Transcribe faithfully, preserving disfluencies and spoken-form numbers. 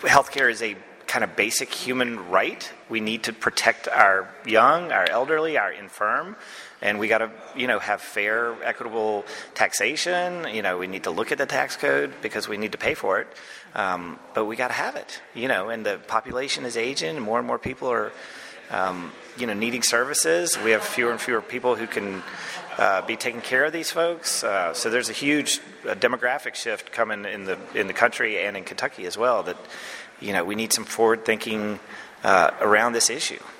healthcare is a kind of basic human right. We need to protect our young, our elderly, our infirm, and we got to, you know, have fair, equitable taxation. You know, we need to look at the tax code because we need to pay for it, um, but we got to have it. You know, and the population is aging, and more and more people are, um, you know, needing services. We have fewer and fewer people who can uh, be taking care of these folks. Uh, so there's a huge uh, demographic shift coming in the in the country and in Kentucky as well. That, you know, we need some forward thinking uh, around this issue.